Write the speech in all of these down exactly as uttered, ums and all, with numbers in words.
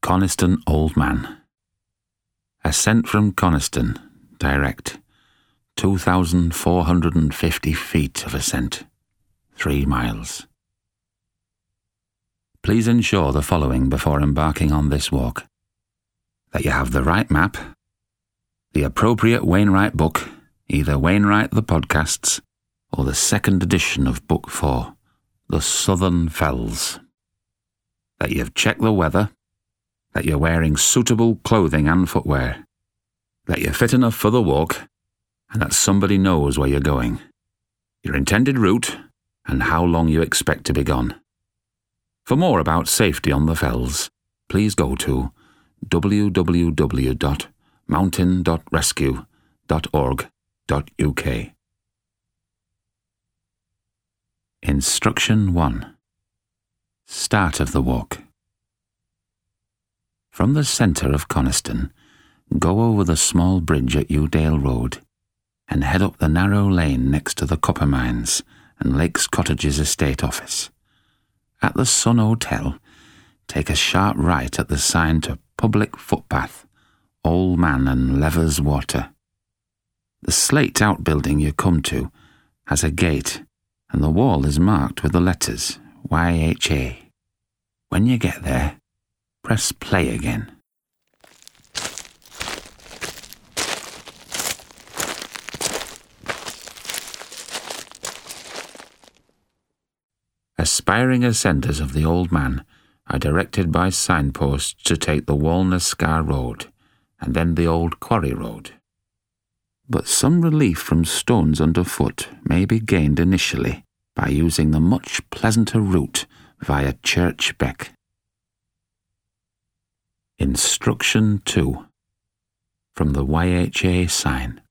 Coniston Old Man. Ascent from Coniston, direct. two thousand four hundred fifty feet of ascent. Three miles. Please ensure the following before embarking on this walk. That you have the right map, the appropriate Wainwright book, either Wainwright the Podcasts or the second edition of Book four, The Southern Fells. That you've checked the weather, that you're wearing suitable clothing and footwear, that you're fit enough for the walk, and that somebody knows where you're going, your intended route, and how long you expect to be gone. For more about safety on the fells, please go to w w w dot mountain dot rescue dot org dot u k. Instruction one. Start of the walk. From the centre of Coniston, go over the small bridge at Udale Road and head up the narrow lane next to the copper mines and Lakes Cottages estate office. At the Sun Hotel, take a sharp right at the sign to Public Footpath, Old Man and Levers Water. The slate outbuilding you come to has a gate and the wall is marked with the letters Y H A. When you get there, press play again. Aspiring ascenders of the Old Man are directed by signposts to take the Walna-Scar Road and then the Old Quarry Road. But some relief from stones underfoot may be gained initially by using the much pleasanter route via Church Beck. Instruction two. From the Y H A sign.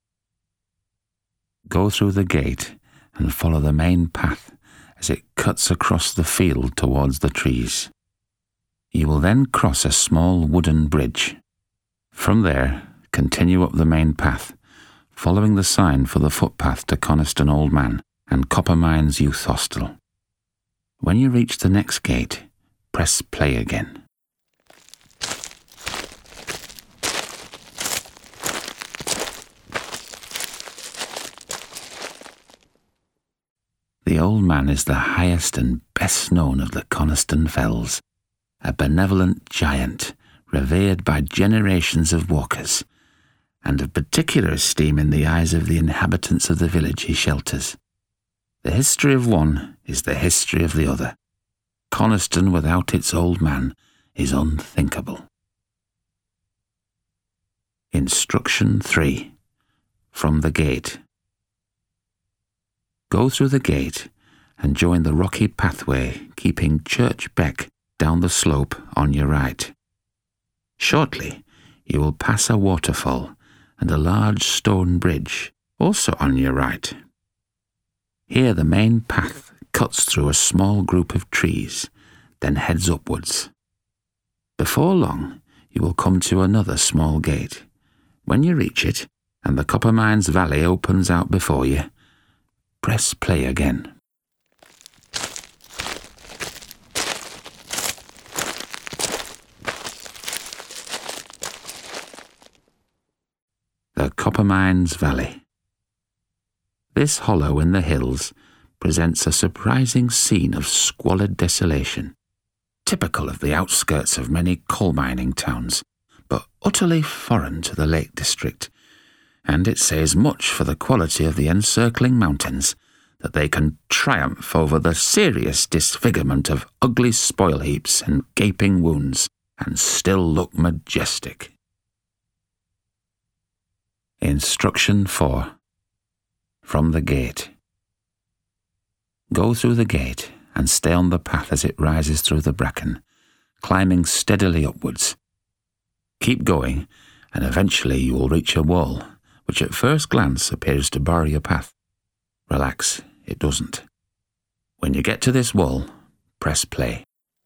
Go through the gate and follow the main path as it cuts across the field towards the trees. You will then cross a small wooden bridge. From there, continue up the main path, following the sign for the footpath to Coniston Old Man and Copper Mines Youth Hostel. When you reach the next gate, press play again. The Old Man is the highest and best known of the Coniston Fells, a benevolent giant revered by generations of walkers, and of particular esteem in the eyes of the inhabitants of the village he shelters. The history of one is the history of the other. Coniston without its Old Man is unthinkable. Instruction three. From the gate. Go through the gate and join the rocky pathway keeping Church Beck down the slope on your right. Shortly, you will pass a waterfall and a large stone bridge, also on your right. Here the main path cuts through a small group of trees, then heads upwards. Before long, you will come to another small gate. When you reach it, and the Copper Mines Valley opens out before you, press play again. The Copper Mines Valley. This hollow in the hills presents a surprising scene of squalid desolation, typical of the outskirts of many coal mining towns, but utterly foreign to the Lake District, and it says much for the quality of the encircling mountains that they can triumph over the serious disfigurement of ugly spoil heaps and gaping wounds, and still look majestic. Instruction four. From the gate. Go through the gate and stay on the path as it rises through the bracken, climbing steadily upwards. Keep going, and eventually you will reach a wall, which at first glance appears to bar your path. Relax, it doesn't. When you get to this wall, press play.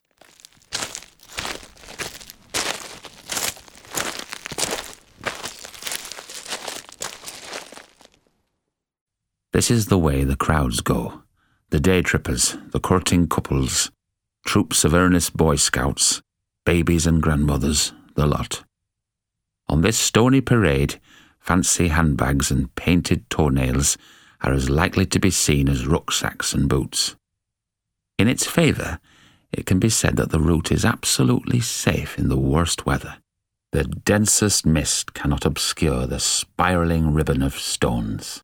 This is the way the crowds go, the day trippers, the courting couples, troops of earnest Boy Scouts, babies and grandmothers, the lot. On this stony parade, fancy handbags and painted toenails are as likely to be seen as rucksacks and boots. In its favour, it can be said that the route is absolutely safe in the worst weather. The densest mist cannot obscure the spiralling ribbon of stones.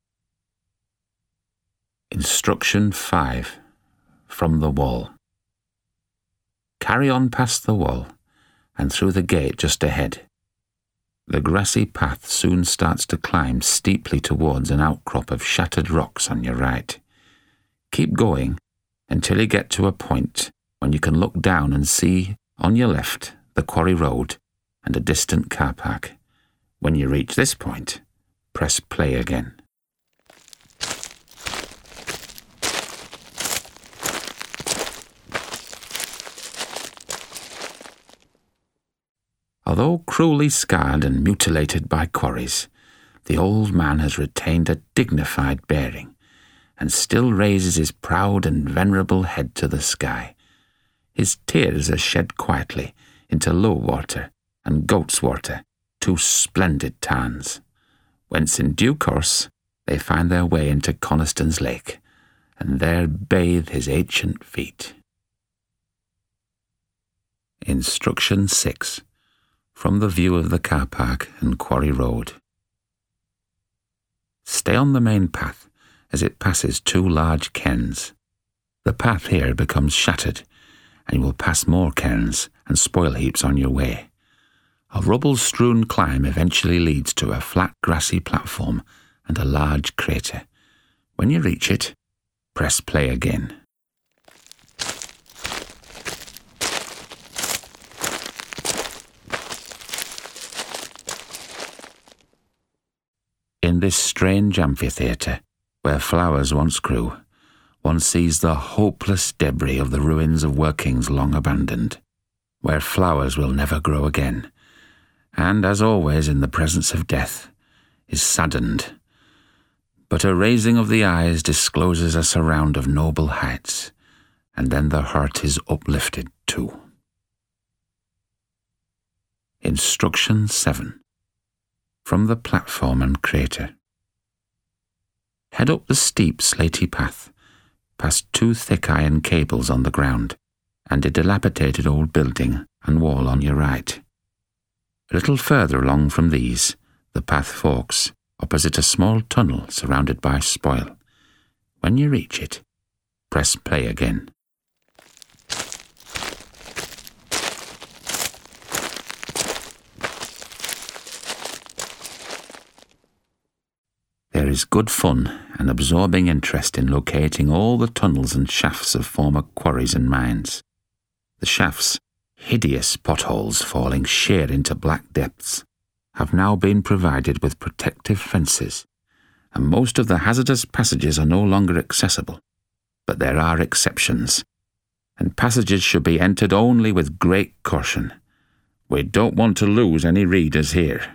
Instruction five. From the wall. Carry on past the wall and through the gate just ahead. The grassy path soon starts to climb steeply towards an outcrop of shattered rocks on your right. Keep going until you get to a point when you can look down and see, on your left, the quarry road and a distant car park. When you reach this point, press play again. Although cruelly scarred and mutilated by quarries, the old man has retained a dignified bearing and still raises his proud and venerable head to the sky. His tears are shed quietly into Low Water and Goat's Water, two splendid tarns, whence in due course they find their way into Coniston's Lake, and there bathe his ancient feet. Instruction six. From the view of the car park and quarry road. Stay on the main path as it passes two large cairns. The path here becomes shattered, and you will pass more cairns and spoil heaps on your way. A rubble-strewn climb eventually leads to a flat grassy platform and a large crater. When you reach it, press play again. In this strange amphitheatre, where flowers once grew, one sees the hopeless debris of the ruins of workings long abandoned, where flowers will never grow again, and, as always in the presence of death, is saddened. But a raising of the eyes discloses a surround of noble heights, and then the heart is uplifted too. Instruction seven. From the platform and crater. Head up the steep slaty path, past two thick iron cables on the ground, and a dilapidated old building and wall on your right. A little further along from these, the path forks, opposite a small tunnel surrounded by spoil. When you reach it, press play again. There is good fun and absorbing interest in locating all the tunnels and shafts of former quarries and mines. The shafts, hideous potholes falling sheer into black depths, have now been provided with protective fences, and most of the hazardous passages are no longer accessible. But there are exceptions, and passages should be entered only with great caution. We don't want to lose any readers here.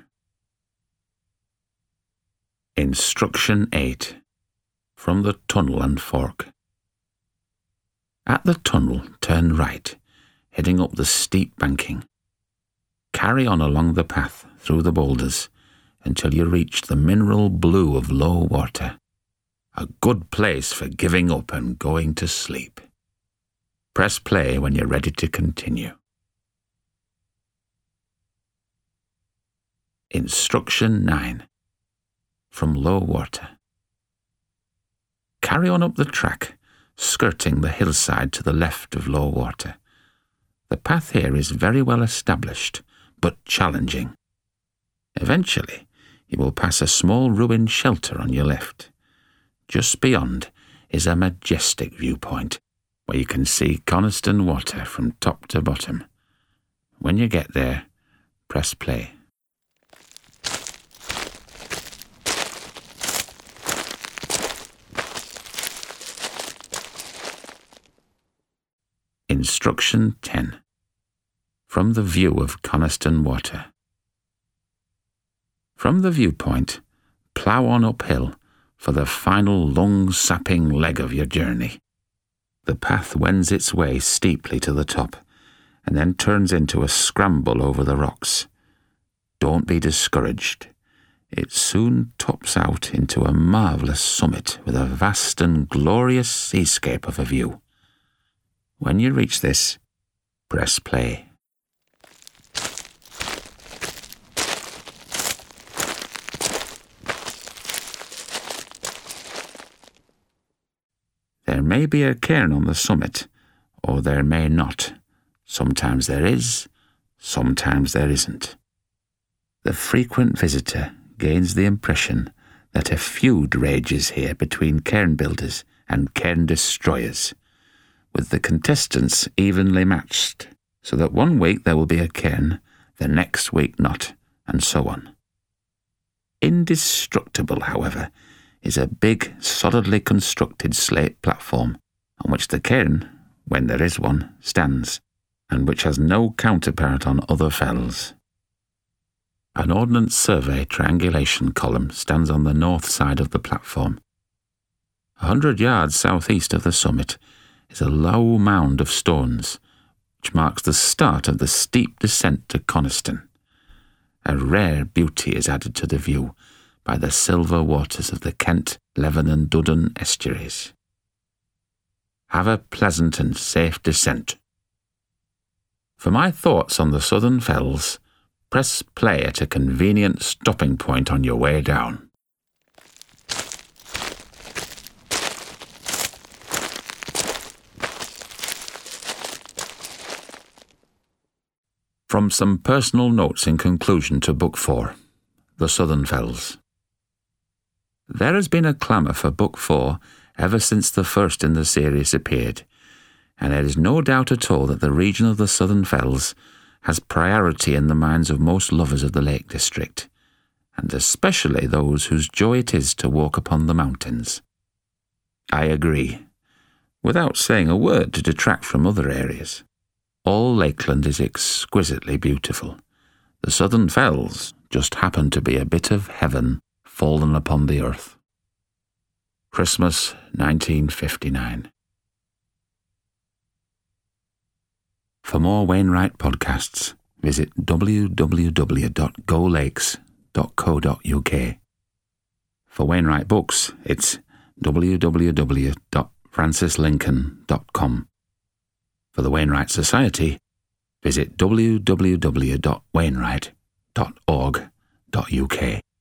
Instruction eight. From the tunnel and fork. At the tunnel, turn right, heading up the steep banking. Carry on along the path through the boulders until you reach the mineral blue of Low Water, a good place for giving up and going to sleep. Press play when you're ready to continue. Instruction nine. From Low Water. Carry on up the track, skirting the hillside to the left of Low Water. The path here is very well established, but challenging. Eventually, you will pass a small ruined shelter on your left. Just beyond is a majestic viewpoint, where you can see Coniston Water from top to bottom. When you get there, press play. Instruction ten. From the view of Coniston Water. From the viewpoint, plough on uphill for the final lung-sapping leg of your journey. The path wends its way steeply to the top, and then turns into a scramble over the rocks. Don't be discouraged. It soon tops out into a marvellous summit with a vast and glorious seascape of a view. When you reach this, press play. There may be a cairn on the summit, or there may not. Sometimes there is, sometimes there isn't. The frequent visitor gains the impression that a feud rages here between cairn builders and cairn destroyers, with the contestants evenly matched, so that one week there will be a cairn, the next week not, and so on. Indestructible, however, is a big, solidly constructed slate platform on which the cairn, when there is one, stands, and which has no counterpart on other fells. An Ordnance Survey triangulation column stands on the north side of the platform. A hundred yards southeast of the summit is a low mound of stones, which marks the start of the steep descent to Coniston. A rare beauty is added to the view by the silver waters of the Kent, Leven and Duddon estuaries. Have a pleasant and safe descent. For my thoughts on the Southern Fells, press play at a convenient stopping point on your way down. From some personal notes in conclusion to Book four, The Southern Fells. There has been a clamour for Book four ever since the first in the series appeared, and there is no doubt at all that the region of the Southern Fells has priority in the minds of most lovers of the Lake District, and especially those whose joy it is to walk upon the mountains. I agree, without saying a word to detract from other areas. All Lakeland is exquisitely beautiful. The Southern Fells just happen to be a bit of heaven fallen upon the earth. Christmas, nineteen fifty-nine. For more Wainwright podcasts, visit w w w dot go lakes dot co dot u k. For Wainwright books, it's w w w dot francis lincoln dot com. For the Wainwright Society, visit w w w dot wainwright dot org dot u k.